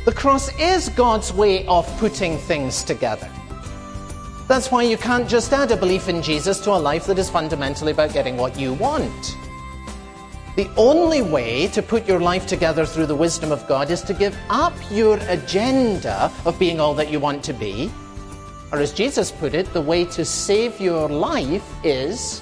The cross is God's way of putting things together. That's why you can't just add a belief in Jesus to a life that is fundamentally about getting what you want. The only way to put your life together through the wisdom of God is to give up your agenda of being all that you want to be. Or as Jesus put it, the way to save your life is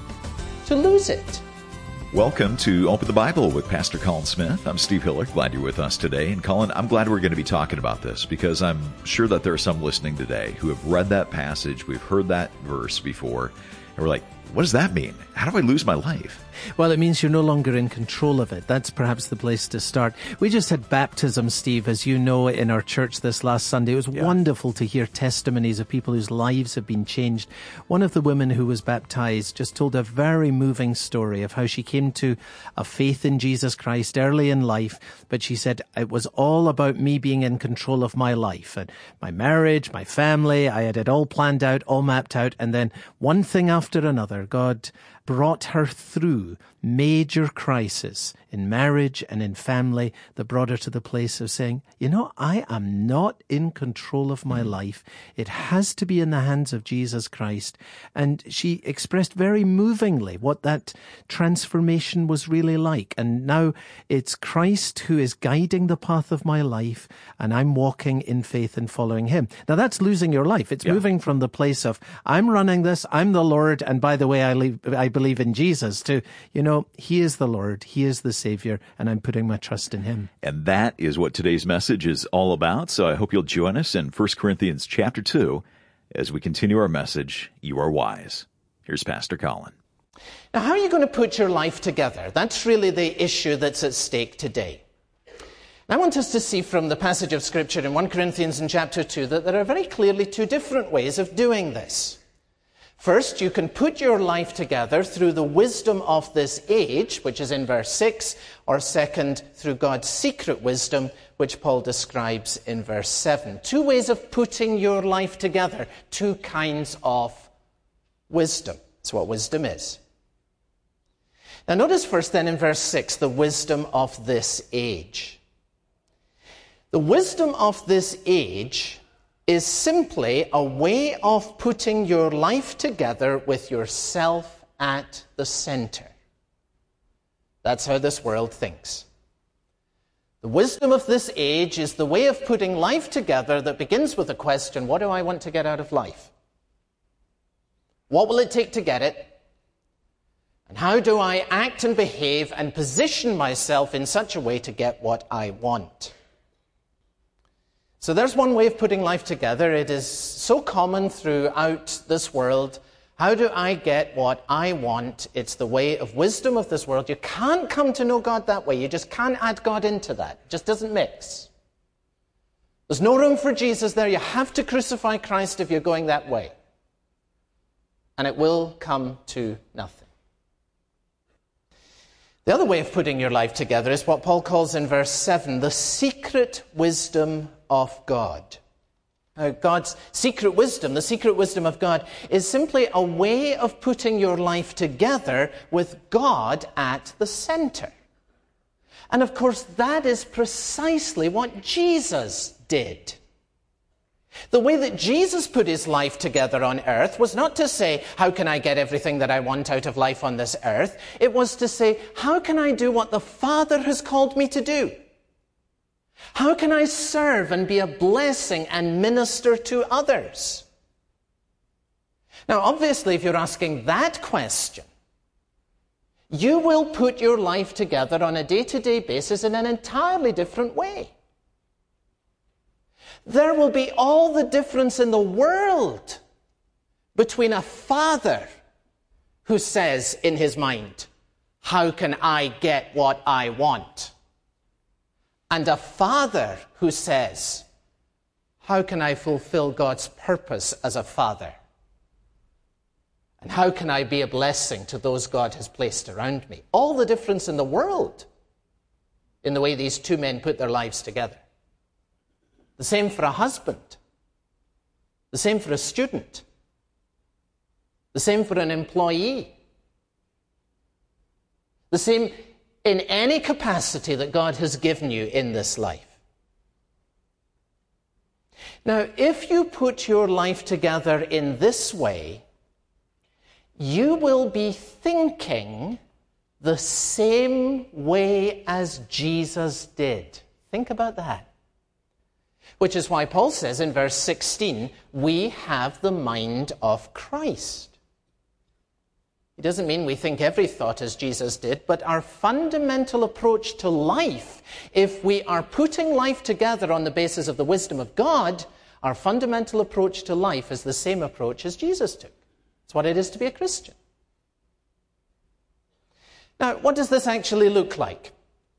to lose it. Welcome to Open the Bible with Pastor Colin Smith. I'm Steve Hiller. Glad you're with us today. And Colin, I'm glad we're going to be talking about this because I'm sure that there are some listening today who have read that passage, we've heard that verse before, and we're like, what does that mean? How do I lose my life? Well, it means you're no longer in control of it. That's perhaps the place to start. We just had baptism, Steve, as you know, in our church this last Sunday. It was wonderful to hear testimonies of people whose lives have been changed. One of the women who was baptized just told a very moving story of how she came to a faith in Jesus Christ early in life, but she said, it was all about me being in control of my life and my marriage, my family. I had it all planned out, all mapped out, and then one thing after another, God brought her through major crisis in marriage and in family that brought her to the place of saying, you know, I am not in control of my life. It has to be in the hands of Jesus Christ. And she expressed very movingly what that transformation was really like. And now it's Christ who is guiding the path of my life, and I'm walking in faith and following him. Now that's losing your life. It's moving from the place of, I'm running this, I'm the Lord, and by the way, I believe in Jesus, to, you know, he is the Lord, he is the Savior, and I'm putting my trust in him. And that is what today's message is all about. So I hope you'll join us in 1 Corinthians chapter 2 as we continue our message, You Are Wise. Here's Pastor Colin. Now, how are you going to put your life together? That's really the issue that's at stake today. I want us to see from the passage of Scripture in 1 Corinthians in chapter 2 that there are very clearly two different ways of doing this. First, you can put your life together through the wisdom of this age, which is in verse 6, or second, through God's secret wisdom, which Paul describes in verse 7. Two ways of putting your life together, two kinds of wisdom. That's what wisdom is. Now notice first then in verse 6, the wisdom of this age. The wisdom of this age is simply a way of putting your life together with yourself at the center. That's how this world thinks. The wisdom of this age is the way of putting life together that begins with the question, what do I want to get out of life? What will it take to get it? And how do I act and behave and position myself in such a way to get what I want? So there's one way of putting life together. It is so common throughout this world. How do I get what I want? It's the way of wisdom of this world. You can't come to know God that way. You just can't add God into that. It just doesn't mix. There's no room for Jesus there. You have to crucify Christ if you're going that way. And it will come to nothing. The other way of putting your life together is what Paul calls in verse 7, the secret wisdom of God. God's secret wisdom, the secret wisdom of God, is simply a way of putting your life together with God at the center. And of course, that is precisely what Jesus did. The way that Jesus put his life together on earth was not to say, how can I get everything that I want out of life on this earth? It was to say, how can I do what the Father has called me to do? How can I serve and be a blessing and minister to others? Now, obviously, if you're asking that question, you will put your life together on a day-to-day basis in an entirely different way. There will be all the difference in the world between a father who says in his mind, how can I get what I want? And a father who says, how can I fulfill God's purpose as a father? And how can I be a blessing to those God has placed around me? All the difference in the world in the way these two men put their lives together. The same for a husband. The same for a student. The same for an employee. The same in any capacity that God has given you in this life. Now, if you put your life together in this way, you will be thinking the same way as Jesus did. Think about that. Which is why Paul says in verse 16, we have the mind of Christ. It doesn't mean we think every thought as Jesus did, but our fundamental approach to life, if we are putting life together on the basis of the wisdom of God, our fundamental approach to life is the same approach as Jesus took. It's what it is to be a Christian. Now, what does this actually look like?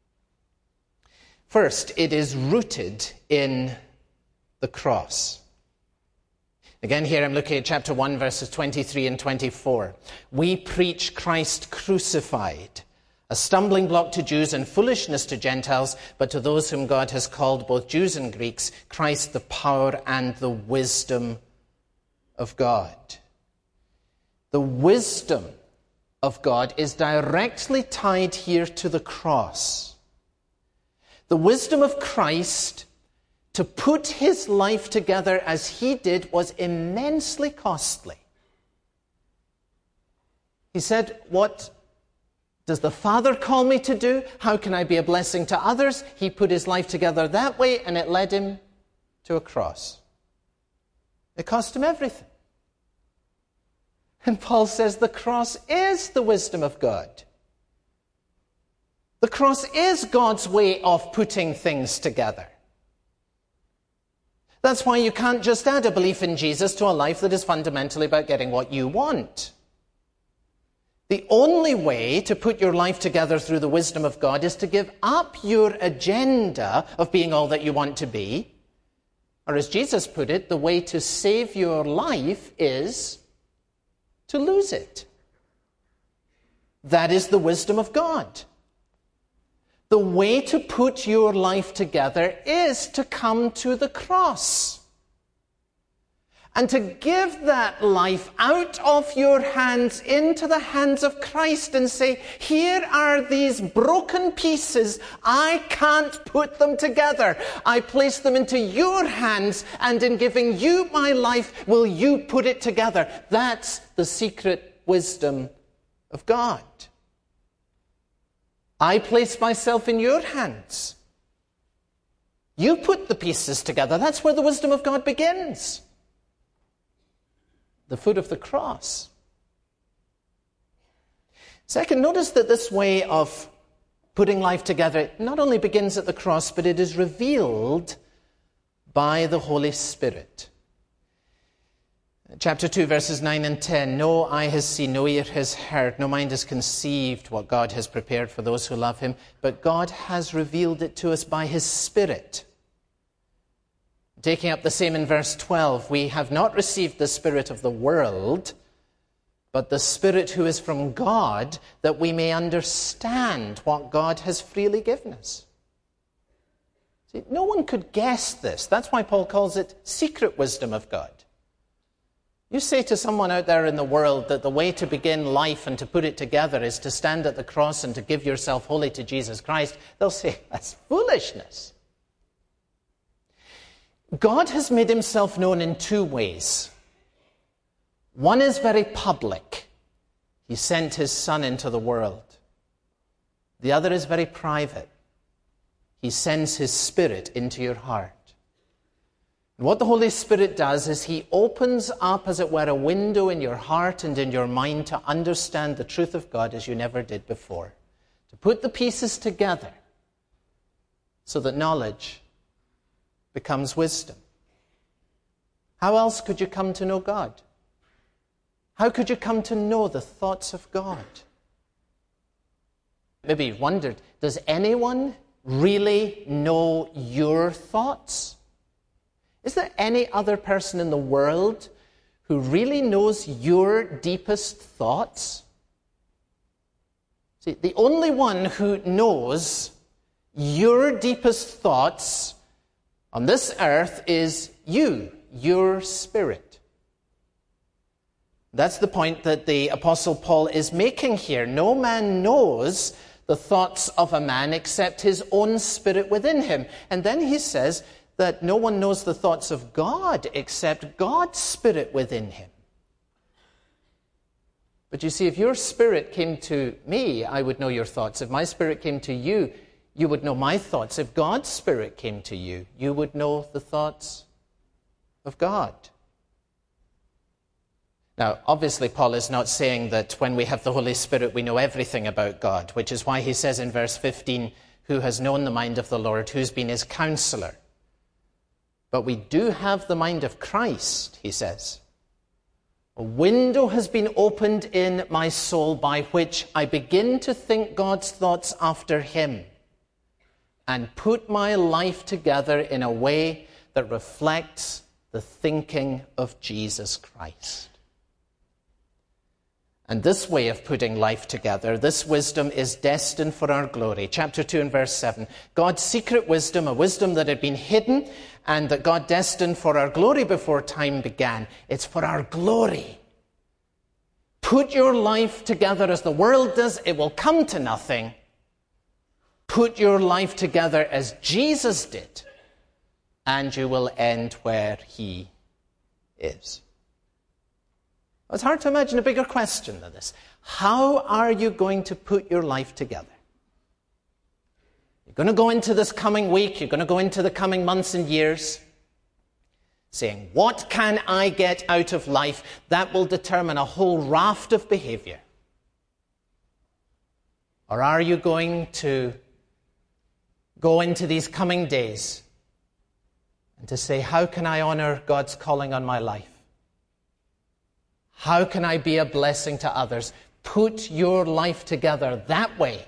First, it is rooted in the cross. Again, here I'm looking at chapter 1, verses 23 and 24. We preach Christ crucified, a stumbling block to Jews and foolishness to Gentiles, but to those whom God has called, both Jews and Greeks, Christ the power and the wisdom of God. The wisdom of God is directly tied here to the cross. The wisdom of Christ to put his life together as he did was immensely costly. He said, what does the Father call me to do? How can I be a blessing to others? He put his life together that way, and it led him to a cross. It cost him everything. And Paul says the cross is the wisdom of God. The cross is God's way of putting things together. That's why you can't just add a belief in Jesus to a life that is fundamentally about getting what you want. The only way to put your life together through the wisdom of God is to give up your agenda of being all that you want to be. Or as Jesus put it, the way to save your life is to lose it. That is the wisdom of God. The way to put your life together is to come to the cross and to give that life out of your hands into the hands of Christ and say, here are these broken pieces. I can't put them together. I place them into your hands, and in giving you my life, will you put it together? That's the secret wisdom of God. I place myself in your hands. You put the pieces together. That's where the wisdom of God begins. The foot of the cross. Second, notice that this way of putting life together not only begins at the cross, but it is revealed by the Holy Spirit. Chapter 2, verses 9 and 10. No eye has seen, no ear has heard, no mind has conceived what God has prepared for those who love him, but God has revealed it to us by his Spirit. Taking up the same in verse 12, we have not received the spirit of the world, but the Spirit who is from God, that we may understand what God has freely given us. See, no one could guess this. That's why Paul calls it secret wisdom of God. You say to someone out there in the world that the way to begin life and to put it together is to stand at the cross and to give yourself wholly to Jesus Christ, they'll say, that's foolishness. God has made himself known in two ways. One is very public. He sent his Son into the world. The other is very private. He sends his Spirit into your heart. And what the Holy Spirit does is he opens up, as it were, a window in your heart and in your mind to understand the truth of God as you never did before. To put the pieces together so that knowledge becomes wisdom. How else could you come to know God? How could you come to know the thoughts of God? Maybe you've wondered, does anyone really know your thoughts? Is there any other person in the world who really knows your deepest thoughts? See, the only one who knows your deepest thoughts on this earth is you, your spirit. That's the point that the Apostle Paul is making here. No man knows the thoughts of a man except his own spirit within him. And then he says, that no one knows the thoughts of God except God's Spirit within him. But you see, if your spirit came to me, I would know your thoughts. If my spirit came to you, you would know my thoughts. If God's Spirit came to you, you would know the thoughts of God. Now, obviously, Paul is not saying that when we have the Holy Spirit, we know everything about God, which is why he says in verse 15, who has known the mind of the Lord, who's been his counselor. But we do have the mind of Christ, he says. A window has been opened in my soul by which I begin to think God's thoughts after him and put my life together in a way that reflects the thinking of Jesus Christ. And this way of putting life together, this wisdom is destined for our glory. Chapter 2 and verse 7. God's secret wisdom, a wisdom that had been hidden and that God destined for our glory before time began. It's for our glory. Put your life together as the world does. It will come to nothing. Put your life together as Jesus did, and you will end where he is. It's hard to imagine a bigger question than this. How are you going to put your life together? You're going to go into this coming week, you're going to go into the coming months and years, saying, what can I get out of life? That will determine a whole raft of behavior. Or are you going to go into these coming days and to say, how can I honor God's calling on my life? How can I be a blessing to others? Put your life together that way,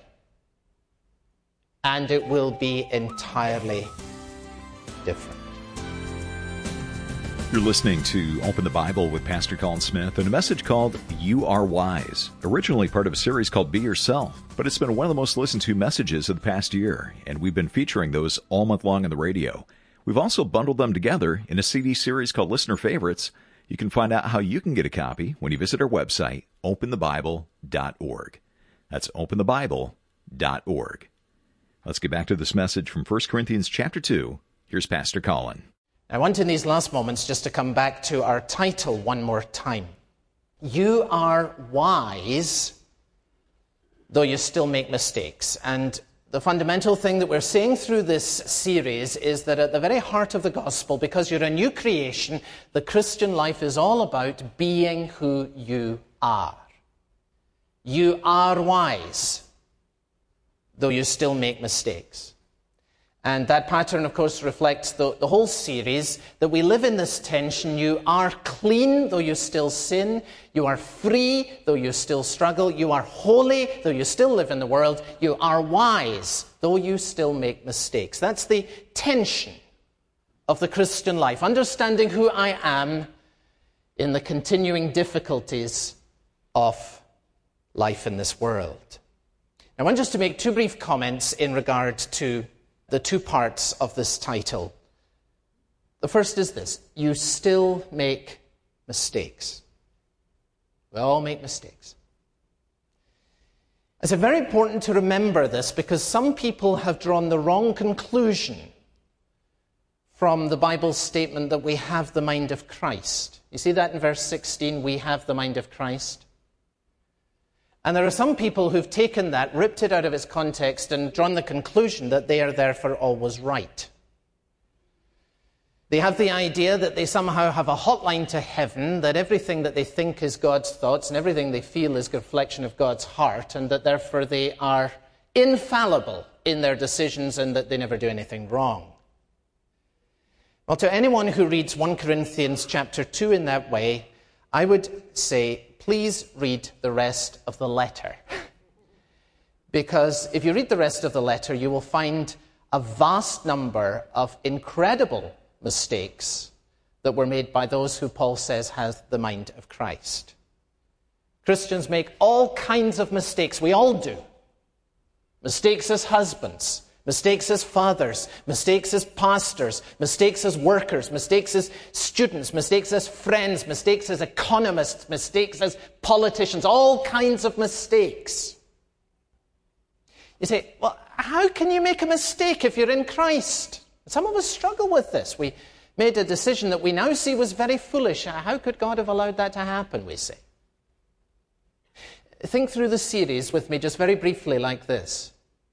and it will be entirely different. You're listening to Open the Bible with Pastor Colin Smith and a message called You Are Wise, originally part of a series called Be Yourself, but it's been one of the most listened to messages of the past year, and we've been featuring those all month long on the radio. We've also bundled them together in a CD series called Listener Favorites. You can find out how you can get a copy when you visit our website, openthebible.org. That's openthebible.org. Let's get back to this message from 1 Corinthians chapter 2. Here's Pastor Colin. I want in these last moments just to come back to our title one more time. You are wise, though you still make mistakes. And the fundamental thing that we're saying through this series is that at the very heart of the gospel, because you're a new creation, the Christian life is all about being who you are. You are wise, though you still make mistakes. And that pattern, of course, reflects the whole series, that we live in this tension. You are clean, though you still sin. You are free, though you still struggle. You are holy, though you still live in the world. You are wise, though you still make mistakes. That's the tension of the Christian life, understanding who I am in the continuing difficulties of life in this world. I want just to make two brief comments in regard to the two parts of this title. The first is this: you still make mistakes. We all make mistakes. It's very important to remember this because some people have drawn the wrong conclusion from the Bible's statement that we have the mind of Christ. You see that in verse 16, we have the mind of Christ. And there are some people who've taken that, ripped it out of its context, and drawn the conclusion that they are therefore always right. They have the idea that they somehow have a hotline to heaven, that everything that they think is God's thoughts and everything they feel is a reflection of God's heart, and that therefore they are infallible in their decisions and that they never do anything wrong. Well, to anyone who reads 1 Corinthians chapter 2 in that way, I would say, please read the rest of the letter. Because if you read the rest of the letter, you will find a vast number of incredible mistakes that were made by those who Paul says has the mind of Christ. Christians make all kinds of mistakes. We all do. Mistakes as husbands, mistakes as fathers, mistakes as pastors, mistakes as workers, mistakes as students, mistakes as friends, mistakes as economists, mistakes as politicians, all kinds of mistakes. You say, well, how can you make a mistake if you're in Christ? Some of us struggle with this. We made a decision that we now see was very foolish. How could God have allowed that to happen, we say? Think through the series with me just very briefly like this.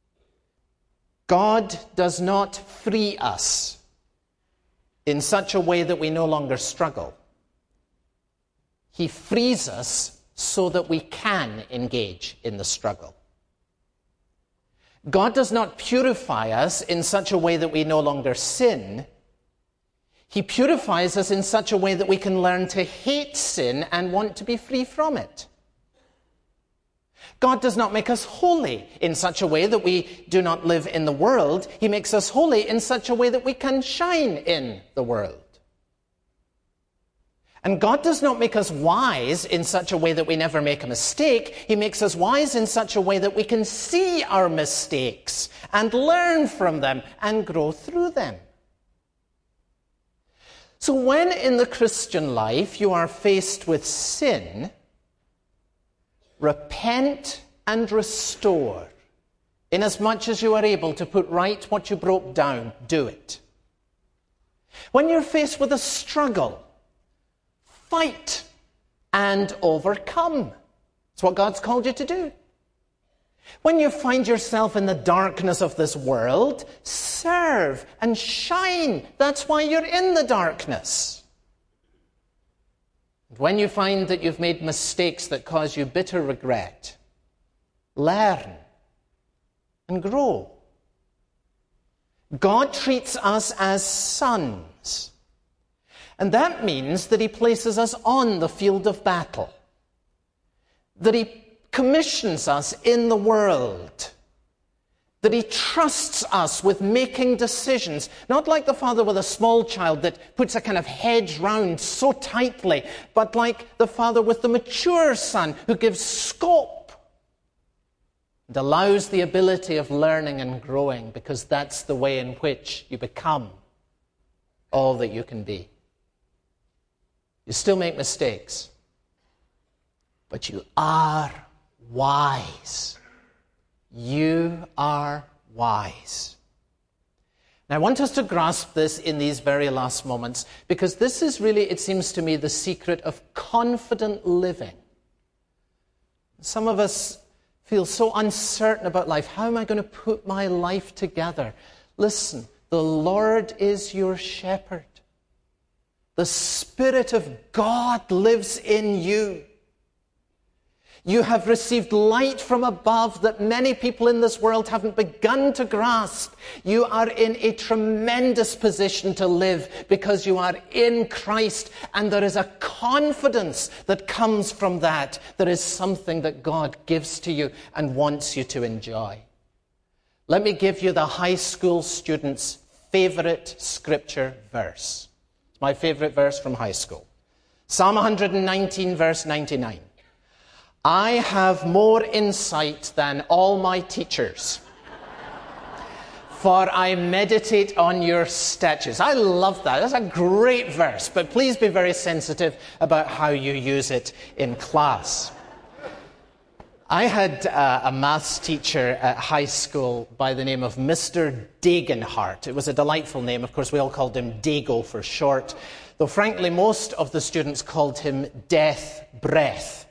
God does not free us in such a way that we no longer struggle. He frees us so that we can engage in the struggle. God does not purify us in such a way that we no longer sin. He purifies us in such a way that we can learn to hate sin and want to be free from it. God does not make us holy in such a way that we do not live in the world. He makes us holy in such a way that we can shine in the world. And God does not make us wise in such a way that we never make a mistake. He makes us wise in such a way that we can see our mistakes and learn from them and grow through them. So when in the Christian life you are faced with sin, repent and restore. Inasmuch as you are able to put right what you broke down, do it. When you're faced with a struggle, fight and overcome. It's what God's called you to do. When you find yourself in the darkness of this world, serve and shine. That's why you're in the darkness. When you find that you've made mistakes that cause you bitter regret, learn and grow. God treats us as sons. And that means that he places us on the field of battle. That he commissions us in the world. That he trusts us with making decisions. Not like the father with a small child that puts a kind of hedge round so tightly, but like the father with the mature son who gives scope and allows the ability of learning and growing, because that's the way in which you become all that you can be. You still make mistakes, but you are wise. You are wise. Now, I want us to grasp this in these very last moments, because this is really, it seems to me, the secret of confident living. Some of us feel so uncertain about life. How am I going to put my life together? Listen, the Lord is your shepherd. The Spirit of God lives in you. You have received light from above that many people in this world haven't begun to grasp. You are in a tremendous position to live because you are in Christ, and there is a confidence that comes from that. There is something that God gives to you and wants you to enjoy. Let me give you the high school student's favorite scripture verse. It's my favorite verse from high school. Psalm 119, verse 99. I have more insight than all my teachers, for I meditate on your statutes. I love that. That's a great verse, but please be very sensitive about how you use it in class. I had a maths teacher at high school by the name of Mr. Dagenhart. It was a delightful name. Of course, we all called him Dago for short, though frankly, most of the students called him Death Breath.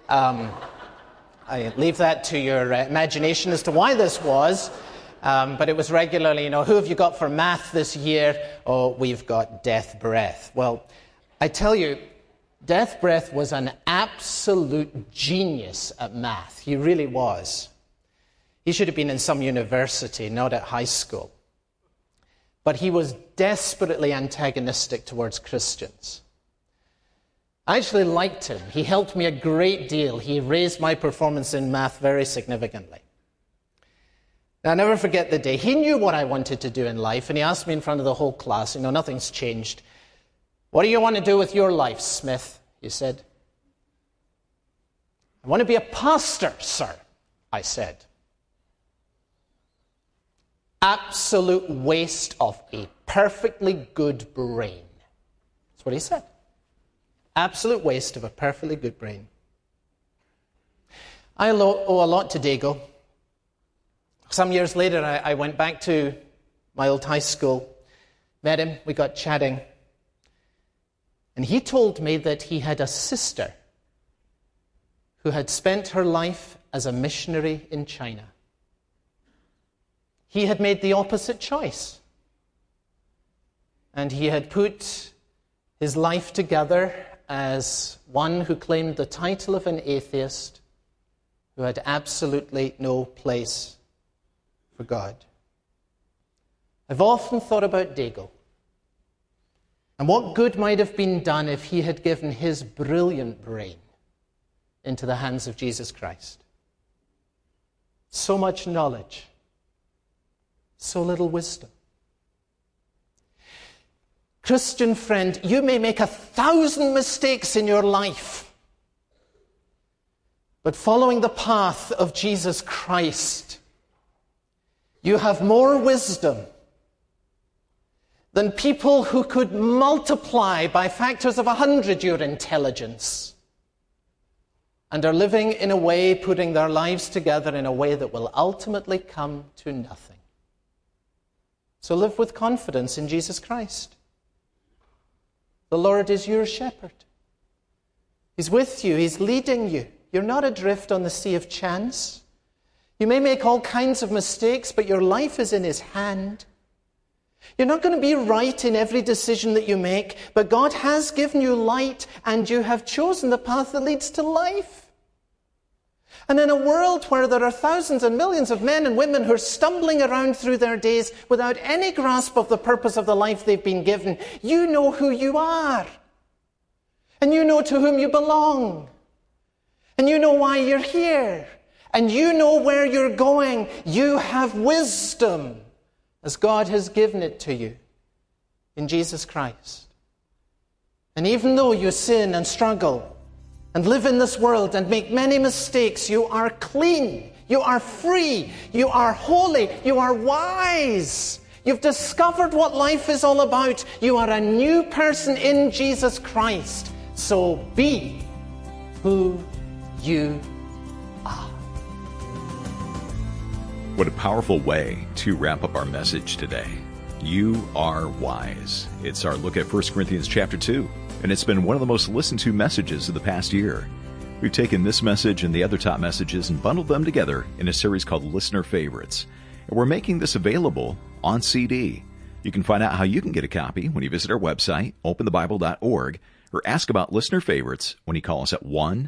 I leave that to your imagination as to why this was, but it was regularly, who have you got for math this year? Oh, we've got Death Breath. Well, I tell you, Death Breath was an absolute genius at math. He really was. He should have been in some university, not at high school. But he was desperately antagonistic towards Christians. I actually liked him. He helped me a great deal. He raised my performance in math very significantly. Now, I'll never forget the day. He knew what I wanted to do in life, and he asked me in front of the whole class, nothing's changed. What do you want to do with your life, Smith? He said. I want to be a pastor, sir, I said. Absolute waste of a perfectly good brain. That's what he said. Absolute waste of a perfectly good brain. I owe a lot to Dago. Some years later, I went back to my old high school, Met him, we got chatting. And he told me that he had a sister who had spent her life as a missionary in China. He had made the opposite choice. And he had put his life together as one who claimed the title of an atheist, who had absolutely no place for God. I've often thought about Dago and what good might have been done if he had given his brilliant brain into the hands of Jesus Christ. So much knowledge, so little wisdom. Christian friend, you may make 1,000 mistakes in your life, but following the path of Jesus Christ, you have more wisdom than people who could multiply by factors of 100 your intelligence and are living in a way, putting their lives together in a way that will ultimately come to nothing. So live with confidence in Jesus Christ. The Lord is your shepherd. He's with you. He's leading you. You're not adrift on the sea of chance. You may make all kinds of mistakes, but your life is in His hand. You're not going to be right in every decision that you make, but God has given you light, and you have chosen the path that leads to life. And in a world where there are thousands and millions of men and women who are stumbling around through their days without any grasp of the purpose of the life they've been given, you know who you are. And you know to whom you belong. And you know why you're here. And you know where you're going. You have wisdom, as God has given it to you in Jesus Christ. And even though you sin and struggle and live in this world and make many mistakes, you are clean, you are free, you are holy, you are wise. You've discovered what life is all about. You are a new person in Jesus Christ. So be who you are. What a powerful way to wrap up our message today. You are wise. It's our look at 1 Corinthians chapter 2, and it's been one of the most listened to messages of the past year. We've taken this message and the other top messages and bundled them together in a series called Listener Favorites. And we're making this available on CD. You can find out how you can get a copy when you visit our website, openthebible.org, or ask about Listener Favorites when you call us at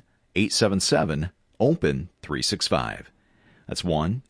1-877-OPEN-365. That's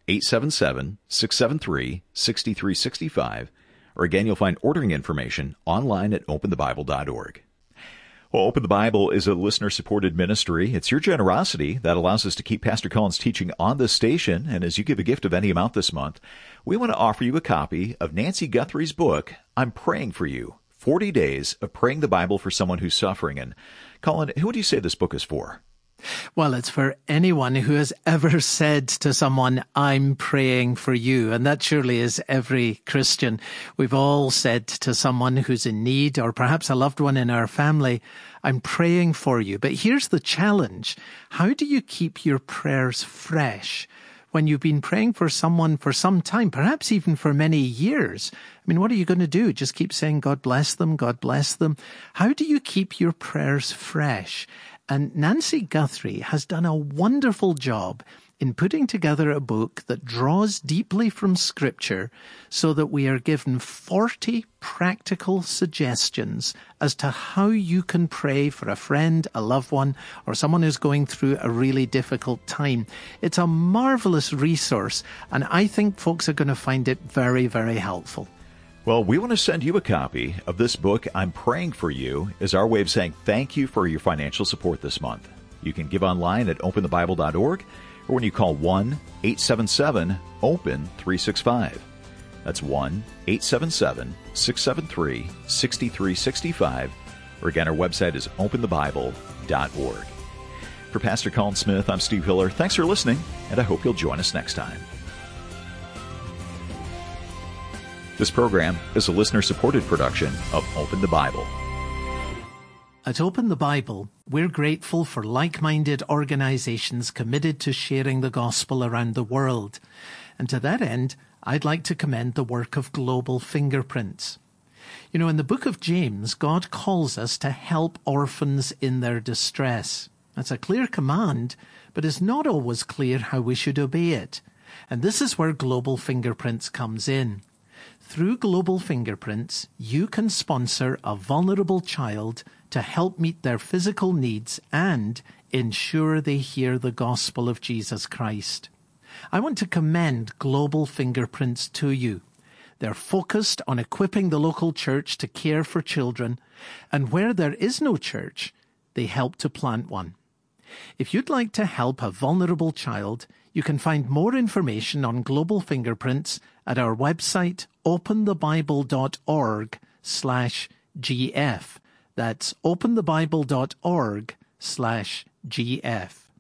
1-877-673-6365. Or again, you'll find ordering information online at openthebible.org. Well, Open the Bible is a listener-supported ministry. It's your generosity that allows us to keep Pastor Colin's teaching on this station. And as you give a gift of any amount this month, we want to offer you a copy of Nancy Guthrie's book, I'm Praying for You, 40 Days of Praying the Bible for Someone Who's Suffering. And Colin, who would you say this book is for? Well, it's for anyone who has ever said to someone, I'm praying for you. And that surely is every Christian. We've all said to someone who's in need, or perhaps a loved one in our family, I'm praying for you. But here's the challenge. How do you keep your prayers fresh when you've been praying for someone for some time, perhaps even for many years? I mean, what are you going to do? Just keep saying, God bless them, God bless them. How do you keep your prayers fresh? And Nancy Guthrie has done a wonderful job in putting together a book that draws deeply from Scripture so that we are given 40 practical suggestions as to how you can pray for a friend, a loved one, or someone who's going through a really difficult time. It's a marvelous resource, and I think folks are going to find it very, very helpful. Well, we want to send you a copy of this book, I'm Praying for You, as our way of saying thank you for your financial support this month. You can give online at openthebible.org or when you call 1-877-OPEN-365. That's 1-877-673-6365. Or again, our website is openthebible.org. For Pastor Colin Smith, I'm Steve Hiller. Thanks for listening, and I hope you'll join us next time. This program is a listener-supported production of Open the Bible. At Open the Bible, we're grateful for like-minded organizations committed to sharing the gospel around the world. And to that end, I'd like to commend the work of Global Fingerprints. You know, in the book of James, God calls us to help orphans in their distress. That's a clear command, but it's not always clear how we should obey it. And this is where Global Fingerprints comes in. Through Global Fingerprints, you can sponsor a vulnerable child to help meet their physical needs and ensure they hear the gospel of Jesus Christ. I want to commend Global Fingerprints to you. They're focused on equipping the local church to care for children, and where there is no church, they help to plant one. If you'd like to help a vulnerable child, you can find more information on Global Fingerprints at our website, openthebible.org/GF. That's openthebible.org/GF.